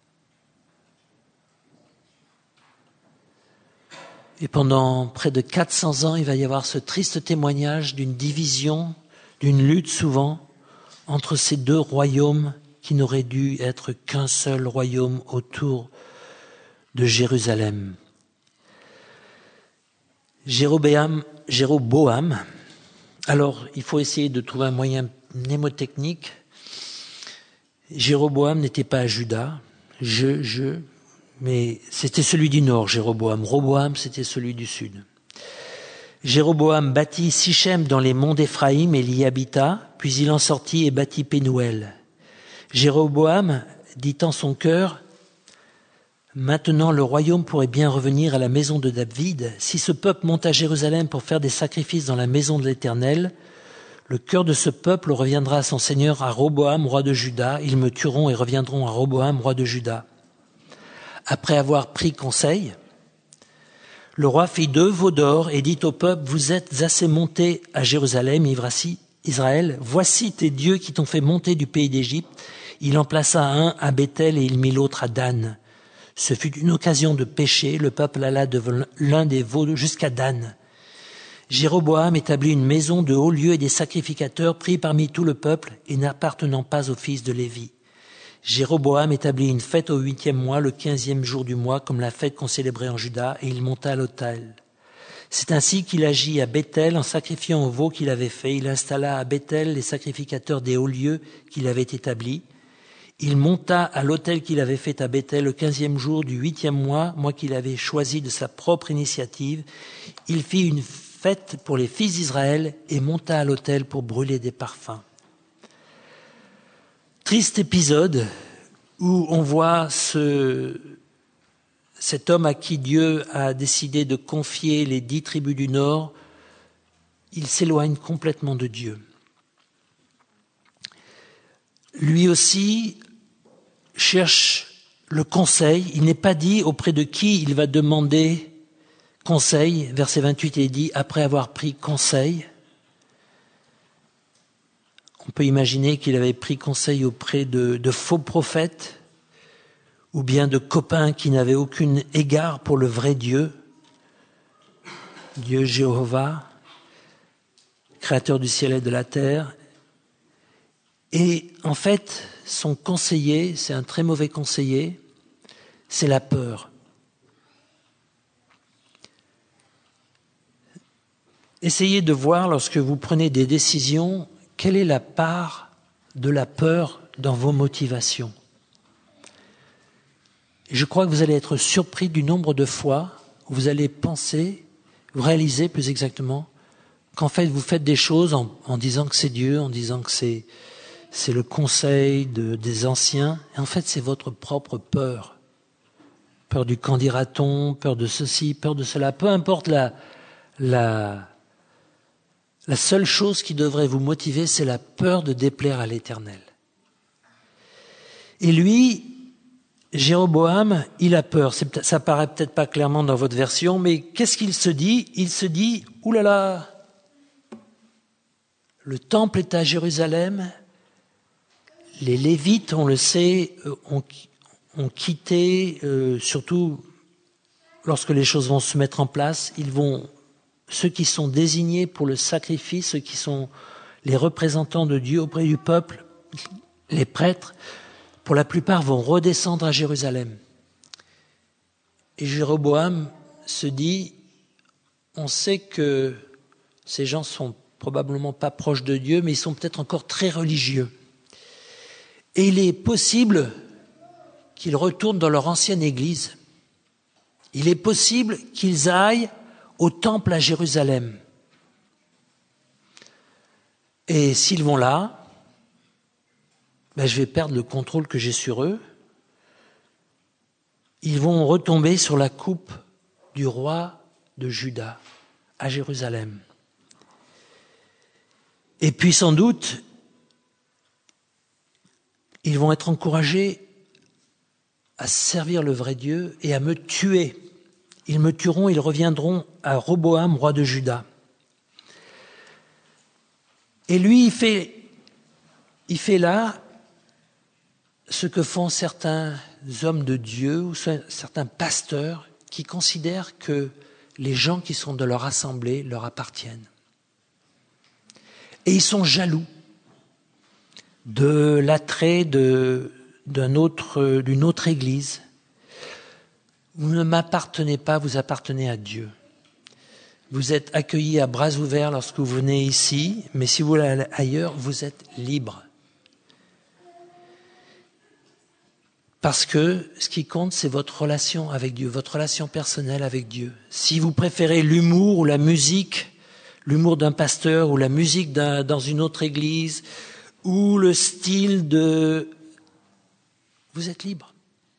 Et pendant près de 400 ans, il va y avoir ce triste témoignage d'une division, d'une lutte souvent, entre ces deux royaumes qui n'auraient dû être qu'un seul royaume autour de Jérusalem. Jéroboam, alors il faut essayer de trouver un moyen mnémotechnique. Jéroboam n'était pas à Juda, mais c'était celui du nord, Jéroboam. Roboam, c'était celui du sud. Jéroboam bâtit Sichem dans les monts d'Éphraïm et l'y habita, puis il en sortit et bâtit Pénuel. Jéroboam dit en son cœur, « Maintenant le royaume pourrait bien revenir à la maison de David. Si ce peuple monte à Jérusalem pour faire des sacrifices dans la maison de l'Éternel, le cœur de ce peuple reviendra à son Seigneur, à Roboam, roi de Juda. Ils me tueront et reviendront à Roboam, roi de Juda. » Après avoir pris conseil, le roi fit 2 veaux d'or et dit au peuple, « Vous êtes assez montés à Jérusalem, Israël, voici tes dieux qui t'ont fait monter du pays d'Égypte. » Il en plaça un à Béthel et il mit l'autre à Dan. Ce fut une occasion de pécher, le peuple alla devant l'un des veaux jusqu'à Dan. Jéroboam établit une maison de hauts lieux et des sacrificateurs pris parmi tout le peuple et n'appartenant pas aux fils de Lévi. Jéroboam établit une fête au 8e mois, le 15e jour du mois, comme la fête qu'on célébrait en Juda, et il monta à l'autel. C'est ainsi qu'il agit à Béthel en sacrifiant au veau qu'il avait fait. Il installa à Béthel les sacrificateurs des hauts lieux qu'il avait établis. Il monta à l'autel qu'il avait fait à Béthel le 15e jour du 8e mois qu'il avait choisi de sa propre initiative. Il fit une fête pour les fils d'Israël et monta à l'autel pour brûler des parfums. Triste épisode où on voit cet homme à qui Dieu a décidé de confier les 10 tribus du Nord, il s'éloigne complètement de Dieu. Lui aussi cherche le conseil. Il n'est pas dit auprès de qui il va demander conseil. Verset 28, il est dit « après avoir pris conseil ». On peut imaginer qu'il avait pris conseil auprès de faux prophètes ou bien de copains qui n'avaient aucun égard pour le vrai Dieu, Dieu Jéhovah, créateur du ciel et de la terre. Et en fait, son conseiller, c'est un très mauvais conseiller, c'est la peur. Essayez de voir, lorsque vous prenez des décisions, quelle est la part de la peur dans vos motivations. Je crois que vous allez être surpris du nombre de fois où vous allez penser, vous réalisez plus exactement, qu'en fait vous faites des choses en disant que c'est Dieu, en disant que c'est le conseil des anciens, et en fait c'est votre propre peur. Peur du qu'en dira-t-on, peur de ceci, peur de cela, peu importe la seule chose qui devrait vous motiver, c'est la peur de déplaire à l'Éternel. Et lui, Jéroboam, il a peur. Ça paraît peut-être pas clairement dans votre version, mais qu'est-ce qu'il se dit ? Il se dit, oulala, le temple est à Jérusalem, les Lévites, on le sait, ont quitté, surtout lorsque les choses vont se mettre en place, ceux qui sont désignés pour le sacrifice, ceux qui sont les représentants de Dieu auprès du peuple, les prêtres, pour la plupart vont redescendre à Jérusalem. Et Jéroboam se dit, on sait que ces gens sont probablement pas proches de Dieu, mais ils sont peut-être encore très religieux. Et il est possible qu'ils retournent dans leur ancienne église. Il est possible qu'ils aillent au temple à Jérusalem. Et s'ils vont là, je vais perdre le contrôle que j'ai sur eux. Ils vont retomber sur la coupe du roi de Juda à Jérusalem. Et puis sans doute, ils vont être encouragés à servir le vrai Dieu et à me tuer. Ils me tueront, ils reviendront à Roboam, roi de Juda. Et lui, il fait là ce que font certains hommes de Dieu ou certains pasteurs qui considèrent que les gens qui sont de leur assemblée leur appartiennent. Et ils sont jaloux de l'attrait d'une autre église. Vous ne m'appartenez pas, vous appartenez à Dieu. Vous êtes accueillis à bras ouverts lorsque vous venez ici, mais si vous voulez aller ailleurs, vous êtes libre. Parce que ce qui compte, c'est votre relation avec Dieu, votre relation personnelle avec Dieu. Si vous préférez l'humour ou la musique, l'humour d'un pasteur ou la musique dans une autre église, ou le style de... Vous êtes libre.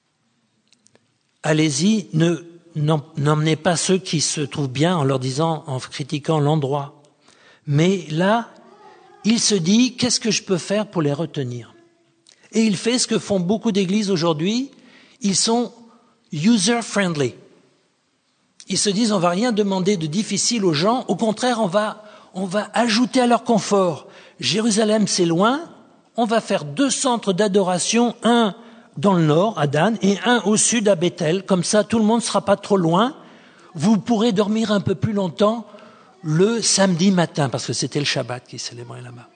Allez-y, n'emmenez pas ceux qui se trouvent bien en leur disant, en critiquant l'endroit. Mais là, il se dit, qu'est-ce que je peux faire pour les retenir ? Et il fait ce que font beaucoup d'églises aujourd'hui, ils sont user-friendly. Ils se disent, on va rien demander de difficile aux gens, au contraire, on va ajouter à leur confort. Jérusalem, c'est loin, on va faire 2 centres d'adoration, un dans le nord, à Dan, et un au sud, à Bethel. Comme ça, tout le monde ne sera pas trop loin. Vous pourrez dormir un peu plus longtemps le samedi matin, parce que c'était le Shabbat qui célébrait là-bas.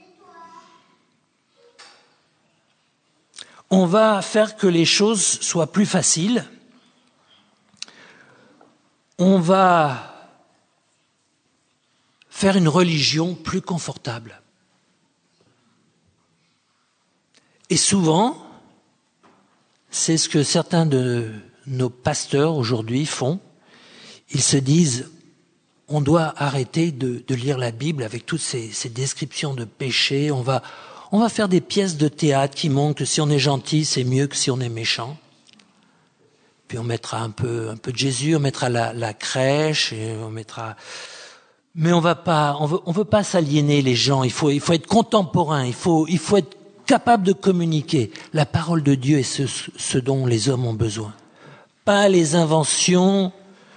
On va faire que les choses soient plus faciles. On va faire une religion plus confortable. Et souvent, c'est ce que certains de nos pasteurs aujourd'hui font. Ils se disent, on doit arrêter de lire la Bible avec toutes ces descriptions de péché. On va faire des pièces de théâtre qui montrent que si on est gentil, c'est mieux que si on est méchant. Puis on mettra un peu de Jésus, on mettra la crèche, et on mettra... Mais on veut pas s'aliéner les gens. Il faut être contemporain. Il faut être capable de communiquer. La parole de Dieu est ce dont les hommes ont besoin. Pas les inventions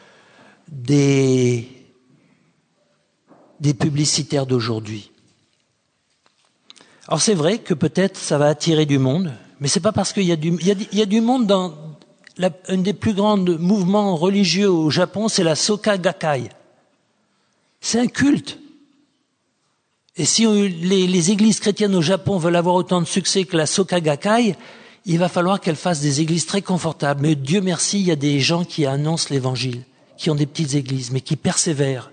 des publicitaires d'aujourd'hui. Alors c'est vrai que peut-être ça va attirer du monde, mais c'est pas parce qu'il y a du monde dans un des plus grands mouvements religieux au Japon, c'est la Soka Gakkai. C'est un culte. Et si les églises chrétiennes au Japon veulent avoir autant de succès que la Soka Gakkai, il va falloir qu'elles fassent des églises très confortables. Mais Dieu merci, il y a des gens qui annoncent l'évangile, qui ont des petites églises, mais qui persévèrent.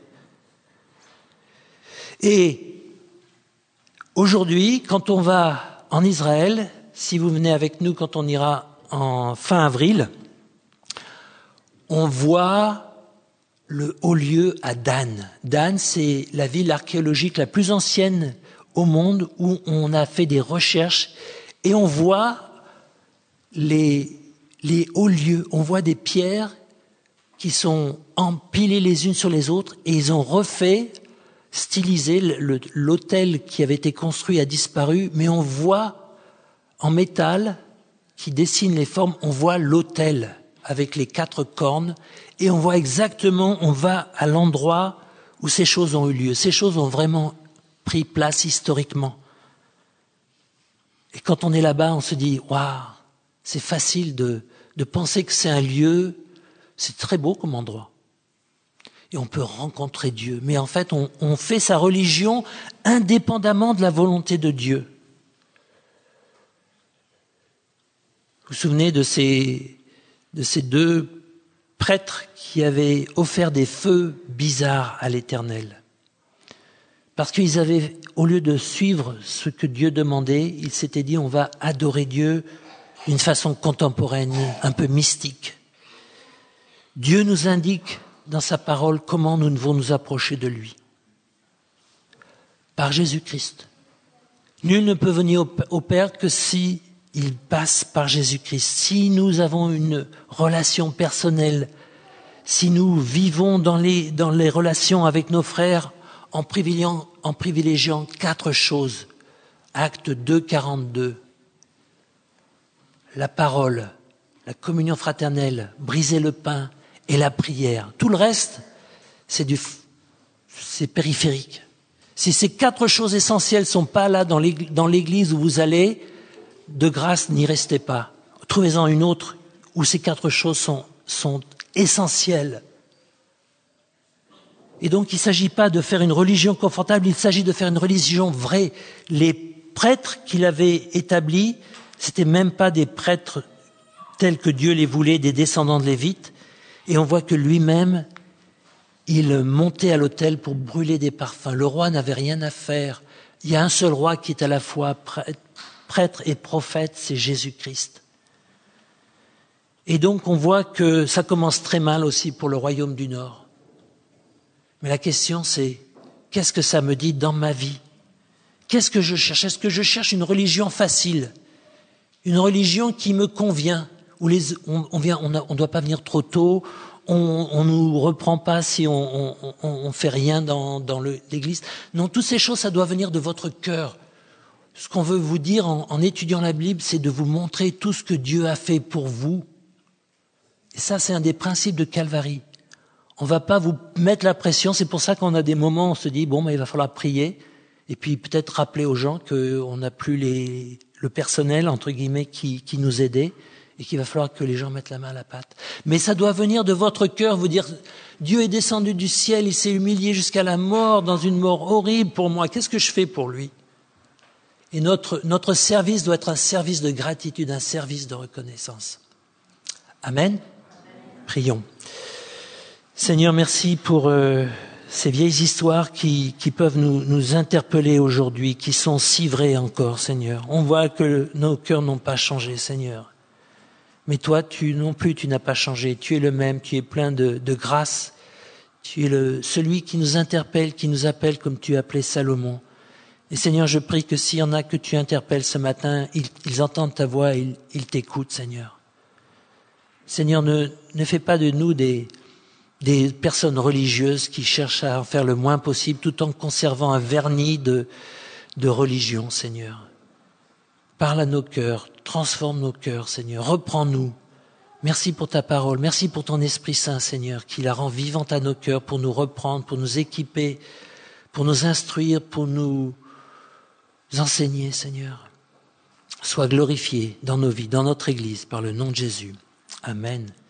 Et aujourd'hui, quand on va en Israël, si vous venez avec nous quand on ira en fin avril, on voit le haut lieu à Dan. Dan, c'est la ville archéologique la plus ancienne au monde où on a fait des recherches et on voit les hauts lieux, on voit des pierres qui sont empilées les unes sur les autres et ils ont refait, stylisé, l'autel qui avait été construit a disparu, mais on voit en métal qui dessine les formes, on voit l'autel avec les 4 cornes et on voit exactement, on va à l'endroit où ces choses ont eu lieu. Ces choses ont vraiment pris place historiquement. Et quand on est là-bas, on se dit, waouh, c'est facile de penser que c'est un lieu, c'est très beau comme endroit. Et on peut rencontrer Dieu. Mais en fait, on fait sa religion indépendamment de la volonté de Dieu. Vous vous souvenez de ces 2 prêtres qui avaient offert des feux bizarres à l'Éternel. Parce qu'ils avaient, au lieu de suivre ce que Dieu demandait, ils s'étaient dit on va adorer Dieu d'une façon contemporaine, un peu mystique. Dieu nous indique dans sa parole comment nous devons nous approcher de lui. Par Jésus-Christ. Nul ne peut venir au Père que si il passe par Jésus-Christ. Si nous avons une relation personnelle, si nous vivons dans les relations avec nos frères en privilégiant 4 choses. Acte 2, 42. La parole, la communion fraternelle, briser le pain et la prière. Tout le reste, c'est périphérique. Si ces 4 choses essentielles sont pas là dans l'église où vous allez, de grâce, n'y restez pas. Trouvez-en une autre où ces 4 choses sont essentielles. Et donc, il ne s'agit pas de faire une religion confortable, il s'agit de faire une religion vraie. Les prêtres qu'il avait établis, c'était même pas des prêtres tels que Dieu les voulait, des descendants de Lévites. Et on voit que lui-même, il montait à l'autel pour brûler des parfums. Le roi n'avait rien à faire. Il y a un seul roi qui est à la fois prêtre et prophète, c'est Jésus-Christ. Et donc, on voit que ça commence très mal aussi pour le royaume du Nord. Mais la question, c'est, qu'est-ce que ça me dit dans ma vie? Qu'est-ce que je cherche? Est-ce que je cherche une religion facile? Une religion qui me convient? Où on doit pas venir trop tôt, on nous reprend pas si on fait rien dans l'église. Non, toutes ces choses, ça doit venir de votre cœur. Ce qu'on veut vous dire en étudiant la Bible, c'est de vous montrer tout ce que Dieu a fait pour vous. Et ça, c'est un des principes de Calvary. On va pas vous mettre la pression. C'est pour ça qu'on a des moments où on se dit, bon, il va falloir prier. Et puis peut-être rappeler aux gens qu'on n'a plus le personnel, entre guillemets, qui nous aidait. Et qu'il va falloir que les gens mettent la main à la pâte. Mais ça doit venir de votre cœur, vous dire, Dieu est descendu du ciel, il s'est humilié jusqu'à la mort, dans une mort horrible pour moi. Qu'est-ce que je fais pour lui? Et notre service doit être un service de gratitude, un service de reconnaissance. Amen. Prions. Seigneur, merci pour ces vieilles histoires qui peuvent nous interpeller aujourd'hui, qui sont si vraies encore, Seigneur. On voit que nos cœurs n'ont pas changé, Seigneur. Mais toi, tu n'as pas changé. Tu es le même, tu es plein de grâce. Tu es celui qui nous interpelle, qui nous appelle comme tu appelais Salomon. Et Seigneur, je prie que s'il y en a que tu interpelles ce matin, ils entendent ta voix, ils t'écoutent, Seigneur. Seigneur, ne fais pas de nous des personnes religieuses qui cherchent à en faire le moins possible tout en conservant un vernis de religion, Seigneur. Parle à nos cœurs, transforme nos cœurs, Seigneur, reprends-nous. Merci pour ta parole, merci pour ton Esprit Saint, Seigneur, qui la rend vivante à nos cœurs pour nous reprendre, pour nous équiper, pour nous instruire, pour nous enseigner, Seigneur. Sois glorifié dans nos vies, dans notre Église, par le nom de Jésus. Amen.